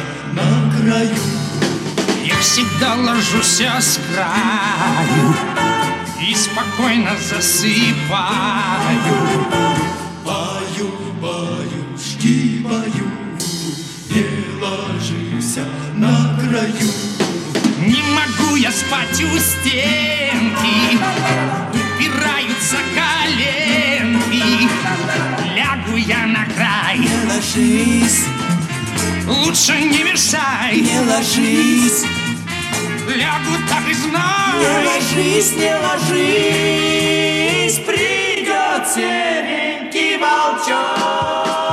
на краю. Я всегда ложусь с краю и спокойно засыпаю. Баю, баюшки, баю, не ложись на краю. Не могу я спать у стенки, упираются коленки. Лягу я на край. Не ложись, Лучше не мешай. не ложись, Лягу так и знай. не ложись, не ложись. Придет серенький волчок.